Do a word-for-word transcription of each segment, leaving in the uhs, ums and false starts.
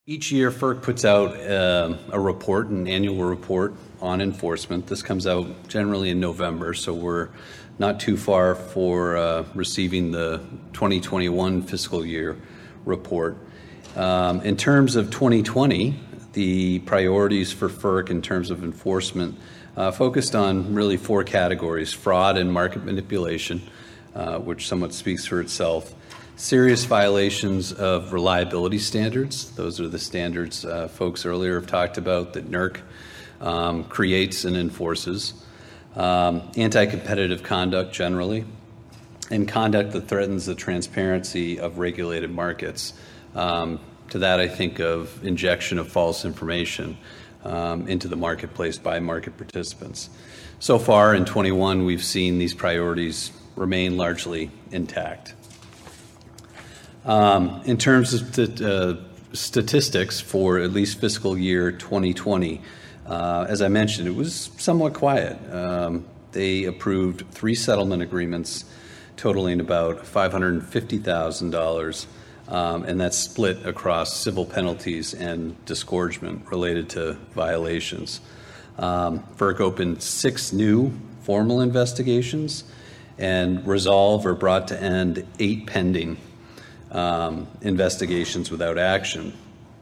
Each year, FERC puts out uh, a report, an annual report on enforcement. This comes out generally in November, so we're not too far for uh, receiving the twenty twenty-one fiscal year report. Um, in terms of twenty twenty, the priorities for FERC in terms of enforcement uh, focused on really four categories: fraud and market manipulation, uh, which somewhat speaks for itself; serious violations of reliability standards. Those are the standards uh, folks earlier have talked about that N E R C um, creates and enforces; um, anti-competitive conduct generally; and conduct that threatens the transparency of regulated markets. Um, to that, I think of injection of false information um, into the marketplace by market participants. So far in twenty-one, we've seen these priorities remain largely intact. Um, in terms of st- uh, statistics for at least fiscal year twenty twenty, uh, as I mentioned, it was somewhat quiet. Um, they approved three settlement agreements totaling about five hundred fifty thousand dollars, um, and that's split across civil penalties and disgorgement related to violations. Um, FERC opened six new formal investigations and resolved or brought to end eight pending Um, investigations without action.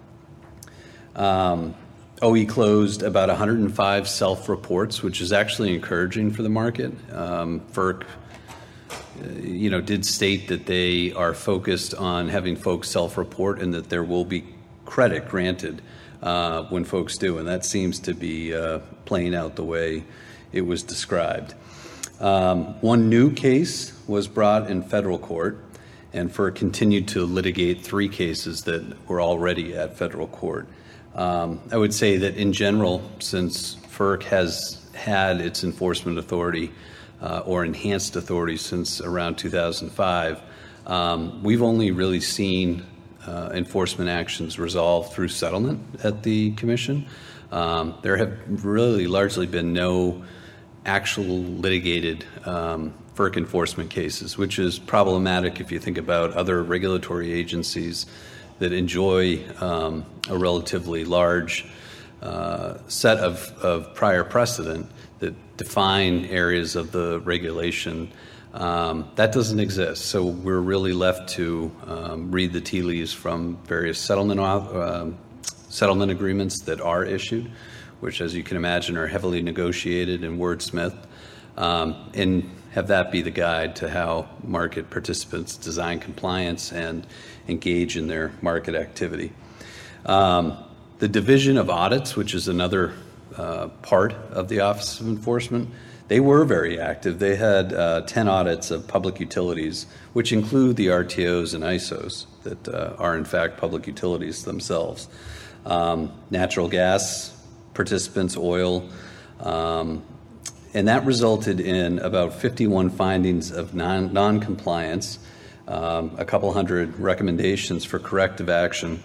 Um, O E closed about one hundred five self-reports, which is actually encouraging for the market. Um, FERC, uh, you know, did state that they are focused on having folks self-report and that there will be credit granted uh, when folks do, and that seems to be uh, playing out the way it was described. Um, one new case was brought in federal court, and FERC continued to litigate three cases that were already at federal court. Um, I would say that in general, since FERC has had its enforcement authority uh, or enhanced authority since around two thousand five, um, we've only really seen uh, enforcement actions resolved through settlement at the Commission. Um, there have really largely been no actual litigated um, FERC enforcement cases, which is problematic if you think about other regulatory agencies that enjoy um, a relatively large uh, set of, of prior precedent that define areas of the regulation. Um, that doesn't exist, so we're really left to um, read the tea leaves from various settlement uh, settlement agreements that are issued, which, as you can imagine, are heavily negotiated and wordsmithed, um, and have that be the guide to how market participants design compliance and engage in their market activity. Um, the Division of Audits, which is another uh, part of the Office of Enforcement, they were very active. They had uh, ten audits of public utilities, which include the R T Os and I S Os that uh, are in fact public utilities themselves. Um, natural gas participants, oil, um, and that resulted in about fifty-one findings of non, non-compliance, um, a couple hundred recommendations for corrective action,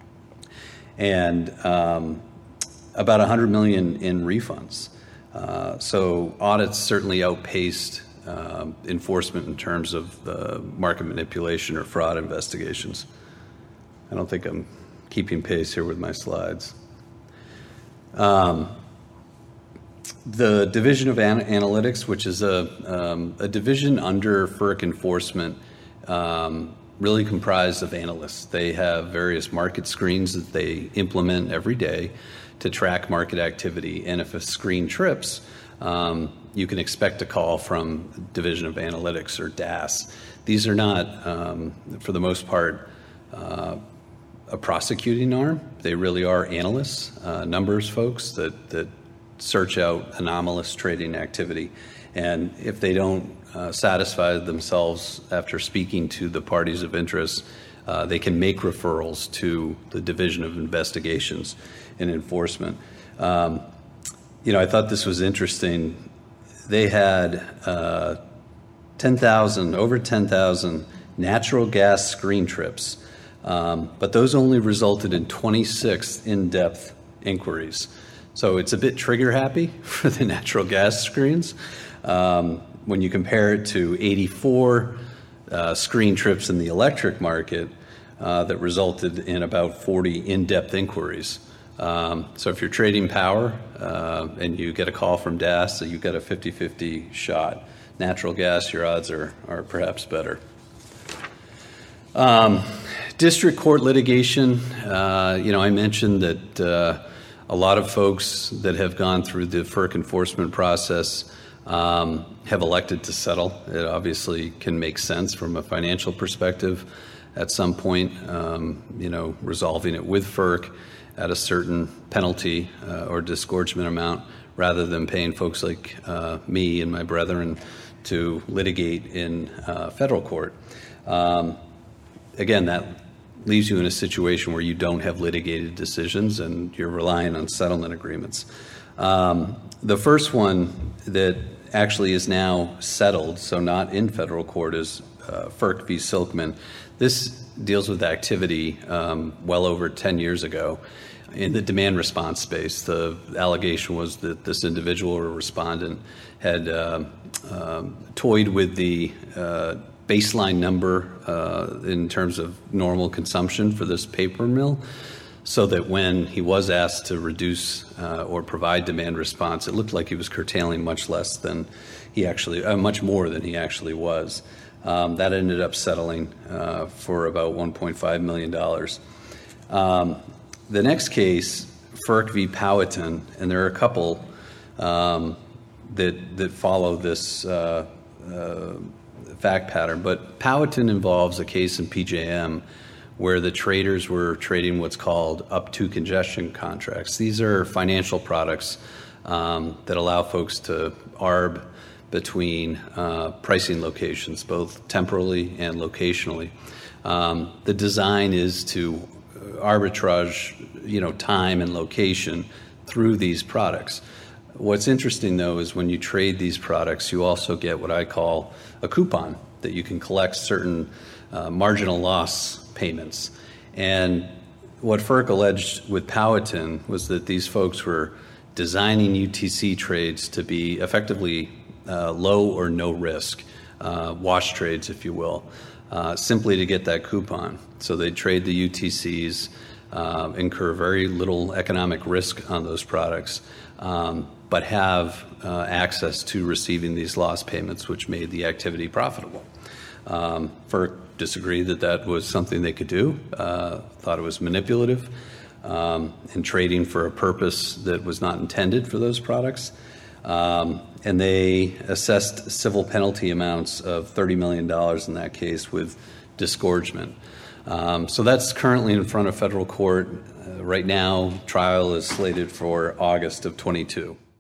and um, about one hundred million dollars in refunds. Uh, so audits certainly outpaced uh, enforcement in terms of uh, market manipulation or fraud investigations. I don't think I'm keeping pace here with my slides. Um, the Division of An- Analytics, which is a, um, a division under FERC enforcement, um, really comprised of analysts. They have various market screens that they implement every day to track market activity, and if a screen trips, um, you can expect a call from Division of Analytics, or D A S. These are not, um, for the most part, uh, a prosecuting arm. They really are analysts, uh, numbers folks that, that search out anomalous trading activity. And if they don't uh, satisfy themselves after speaking to the parties of interest, uh, they can make referrals to the Division of Investigations and Enforcement. Um, you know, I thought this was interesting. They had uh, ten thousand, over ten thousand natural gas screen trips. Um, but those only resulted in twenty-six in-depth inquiries. So it's a bit trigger-happy for the natural gas screens. Um, when you compare it to eighty-four uh, screen trips in the electric market, uh, that resulted in about forty in-depth inquiries. Um, so if you're trading power uh, and you get a call from D A S, so you get a fifty-fifty shot. Natural gas, your odds are, are perhaps better. Um, district court litigation, uh, you know, I mentioned that uh, a lot of folks that have gone through the FERC enforcement process um, have elected to settle. It obviously can make sense from a financial perspective at some point, um, you know, resolving it with FERC at a certain penalty uh, or disgorgement amount rather than paying folks like uh, me and my brethren to litigate in uh, federal court. Um, again, that leaves you in a situation where you don't have litigated decisions and you're relying on settlement agreements. Um, the first one that actually is now settled, so not in federal court, is uh, FERC v. Silkman. This deals with activity um, well over ten years ago in the demand response space. The allegation was that this individual or respondent had uh, um, toyed with the uh, baseline number uh, in terms of normal consumption for this paper mill, so that when he was asked to reduce uh, or provide demand response, it looked like he was curtailing much less than he actually, uh, much more than he actually was. Um, that ended up settling uh, for about one point five million dollars. Um, the next case, FERC v. Powhatan, and there are a couple um, that that follow this uh, uh, fact pattern, but Powhatan involves a case in P J M where the traders were trading what's called up-to congestion contracts. These are financial products um, that allow folks to arb between uh, pricing locations, both temporally and locationally. Um, the design is to arbitrage, you know, time and location through these products. What's interesting, though, is when you trade these products, you also get what I call a coupon that you can collect certain uh, marginal loss payments. And what FERC alleged with Powhatan was that these folks were designing U T C trades to be effectively uh, low or no risk, uh, wash trades, if you will, uh, simply to get that coupon. So they trade the U T Cs, uh, incur very little economic risk on those products, um, but have uh, access to receiving these loss payments, which made the activity profitable. Um, FERC disagreed that that was something they could do, uh, thought it was manipulative um, and trading for a purpose that was not intended for those products. Um, and they assessed civil penalty amounts of thirty million dollars in that case with disgorgement. Um, so that's currently in front of federal court. Uh, right now, trial is slated for August of twenty-two.